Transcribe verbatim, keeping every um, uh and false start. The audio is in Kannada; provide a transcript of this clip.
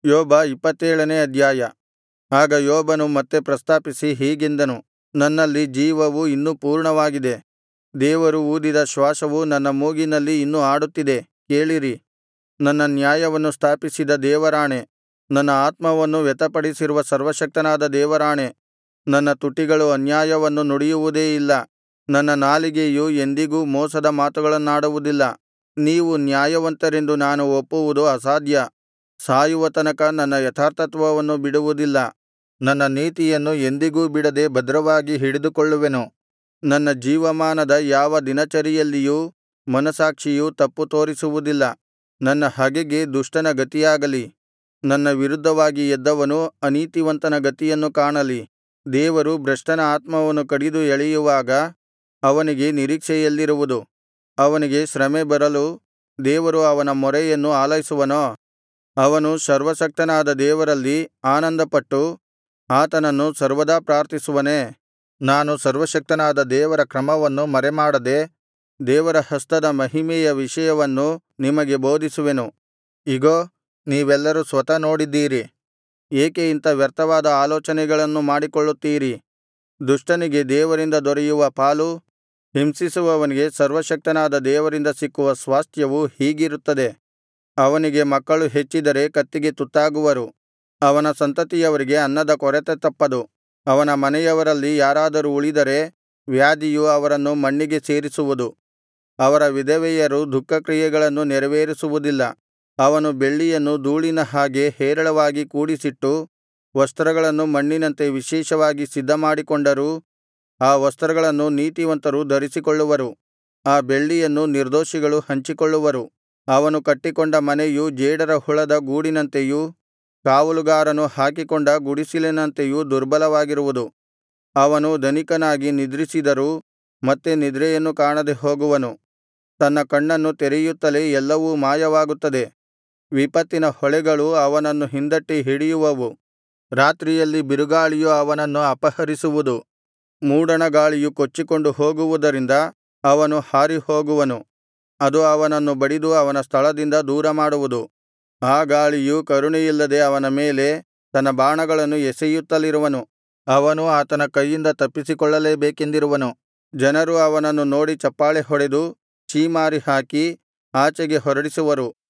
ಯೋಬ ಇಪ್ಪತ್ತೇಳನೇ ಅಧ್ಯಾಯ. ಆಗ ಯೋಬನು ಮತ್ತೆ ಪ್ರಸ್ತಾಪಿಸಿ ಹೀಗೆಂದನು, ನನ್ನಲ್ಲಿ ಜೀವವು ಇನ್ನೂ ಪೂರ್ಣವಾಗಿದೆ. ದೇವರು ಊದಿದ ಶ್ವಾಸವು ನನ್ನ ಮೂಗಿನಲ್ಲಿ ಇನ್ನೂ ಆಡುತ್ತಿದೆ, ಕೇಳಿರಿ. ನನ್ನ ನ್ಯಾಯವನ್ನು ಸ್ಥಾಪಿಸಿದ ದೇವರಾಣೆ, ನನ್ನ ಆತ್ಮವನ್ನು ವ್ಯಥೆಪಡಿಸಿರುವ ಸರ್ವಶಕ್ತನಾದ ದೇವರಾಣೆ, ನನ್ನ ತುಟಿಗಳು ಅನ್ಯಾಯವನ್ನು ನುಡಿಯುವುದೇ ಇಲ್ಲ, ನನ್ನ ನಾಲಿಗೆಯು ಎಂದಿಗೂ ಮೋಸದ ಮಾತುಗಳನ್ನಾಡುವುದಿಲ್ಲ. ನೀವು ನ್ಯಾಯವಂತರೆಂದು ನಾನು ಒಪ್ಪುವುದು ಅಸಾಧ್ಯ. ಸಾಯುವ ತನಕ ನನ್ನ ಯಥಾರ್ಥತ್ವವನ್ನು ಬಿಡುವುದಿಲ್ಲ. ನನ್ನ ನೀತಿಯನ್ನು ಎಂದಿಗೂ ಬಿಡದೆ ಭದ್ರವಾಗಿ ಹಿಡಿದುಕೊಳ್ಳುವೆನು. ನನ್ನ ಜೀವಮಾನದ ಯಾವ ದಿನಚರಿಯಲ್ಲಿಯೂ ಮನಸ್ಸಾಕ್ಷಿಯು ತಪ್ಪು ತೋರಿಸುವುದಿಲ್ಲ. ನನ್ನ ಹಗೆಗೆ ದುಷ್ಟನ ಗತಿಯಾಗಲಿ, ನನ್ನ ವಿರುದ್ಧವಾಗಿ ಎದ್ದವನು ಅನೀತಿವಂತನ ಗತಿಯನ್ನು ಕಾಣಲಿ. ದೇವರು ಭ್ರಷ್ಟನ ಆತ್ಮವನ್ನು ಕಡಿದು ಎಳೆಯುವಾಗ ಅವನಿಗೆ ನಿರೀಕ್ಷೆ ಎಲ್ಲಿರುವುದು? ಅವನಿಗೆ ಶ್ರಮೆ ಬರಲು ದೇವರು ಅವನ ಮೊರೆಯನ್ನು ಆಲೈಸುವನೋ? ಅವನು ಸರ್ವಶಕ್ತನಾದ ದೇವರಲ್ಲಿ ಆನಂದಪಟ್ಟು ಆತನನ್ನು ಸರ್ವದಾ ಪ್ರಾರ್ಥಿಸುವನೇ? ನಾನು ಸರ್ವಶಕ್ತನಾದ ದೇವರ ಕ್ರಮವನ್ನು ಮರೆಮಾಡದೆ ದೇವರ ಹಸ್ತದ ಮಹಿಮೆಯ ವಿಷಯವನ್ನು ನಿಮಗೆ ಬೋಧಿಸುವೆನು. ಇಗೋ, ನೀವೆಲ್ಲರೂ ಸ್ವತಃ ನೋಡಿದ್ದೀರಿ. ಏಕೆ ಇಂಥ ವ್ಯರ್ಥವಾದ ಆಲೋಚನೆಗಳನ್ನು ಮಾಡಿಕೊಳ್ಳುತ್ತೀರಿ? ದುಷ್ಟನಿಗೆ ದೇವರಿಂದ ದೊರೆಯುವ ಪಾಲು, ಹಿಂಸಿಸುವವನಿಗೆ ಸರ್ವಶಕ್ತನಾದ ದೇವರಿಂದ ಸಿಕ್ಕುವ ಸ್ವಾಸ್ತ್ಯವು ಹೀಗಿರುತ್ತದೆ. ಅವನಿಗೆ ಮಕ್ಕಳು ಹೆಚ್ಚಿದರೆ ಕತ್ತಿಗೆ ತುತ್ತಾಗುವರು, ಅವನ ಸಂತತಿಯವರಿಗೆ ಅನ್ನದ ಕೊರತೆ ತಪ್ಪದು. ಅವನ ಮನೆಯವರಲ್ಲಿ ಯಾರಾದರೂ ಉಳಿದರೆ ವ್ಯಾಧಿಯು ಅವರನ್ನು ಮಣ್ಣಿಗೆ ಸೇರಿಸುವುದು. ಅವರ ವಿಧವೆಯರು ದುಃಖಕ್ರಿಯೆಗಳನ್ನು ನೆರವೇರಿಸುವುದಿಲ್ಲ. ಅವನು ಬೆಳ್ಳಿಯನ್ನು ಧೂಳಿನ ಹಾಗೆ ಹೇರಳವಾಗಿ ಕೂಡಿಸಿಟ್ಟು ವಸ್ತ್ರಗಳನ್ನು ಮಣ್ಣಿನಂತೆ ವಿಶೇಷವಾಗಿ ಸಿದ್ಧಮಾಡಿಕೊಂಡರೂ ಆ ವಸ್ತ್ರಗಳನ್ನು ನೀತಿವಂತರು ಧರಿಸಿಕೊಳ್ಳುವರು, ಆ ಬೆಳ್ಳಿಯನ್ನು ನಿರ್ದೋಷಿಗಳು ಹಂಚಿಕೊಳ್ಳುವರು. ಅವನು ಕಟ್ಟಿಕೊಂಡ ಮನೆಯು ಜೇಡರ ಹುಳದ ಗೂಡಿನಂತೆಯೂ ಕಾವಲುಗಾರನು ಹಾಕಿಕೊಂಡ ಗುಡಿಸಿಲಿನಂತೆಯೂ ದುರ್ಬಲವಾಗಿರುವುದು. ಅವನು ಧನಿಕನಾಗಿ ನಿದ್ರಿಸಿದರೂ ಮತ್ತೆ ನಿದ್ರೆಯನ್ನು ಕಾಣದೆ ಹೋಗುವನು. ತನ್ನ ಕಣ್ಣನ್ನು ತೆರೆಯುತ್ತಲೇ ಎಲ್ಲವೂ ಮಾಯವಾಗುತ್ತದೆ. ವಿಪತ್ತಿನ ಹೊಳೆಗಳು ಅವನನ್ನು ಹಿಂದಟ್ಟಿ ಹಿಡಿಯುವವು. ರಾತ್ರಿಯಲ್ಲಿ ಬಿರುಗಾಳಿಯು ಅವನನ್ನು ಅಪಹರಿಸುವುದು. ಮೂಡಣ ಗಾಳಿಯು ಕೊಚ್ಚಿಕೊಂಡು ಹೋಗುವುದರಿಂದ ಅವನು ಹಾರಿಹೋಗುವನು. ಅದು ಅವನನ್ನು ಬಡಿದು ಅವನ ಸ್ಥಳದಿಂದ ದೂರಮಾಡುವುದು. ಆ ಗಾಳಿಯು ಕರುಣೆಯಿಲ್ಲದೆ ಅವನ ಮೇಲೆ ತನ್ನ ಬಾಣಗಳನ್ನು ಎಸೆಯುತ್ತಲಿರುವನು. ಅವನು ಆತನ ಕೈಯಿಂದ ತಪ್ಪಿಸಿಕೊಳ್ಳಲೇಬೇಕೆಂದಿರುವನು. ಜನರು ಅವನನ್ನು ನೋಡಿ ಚಪ್ಪಾಳೆ ಹೊಡೆದು ಛೀಮಾರಿ ಹಾಕಿ ಆಚೆಗೆ ಹೊರಡಿಸುವರು.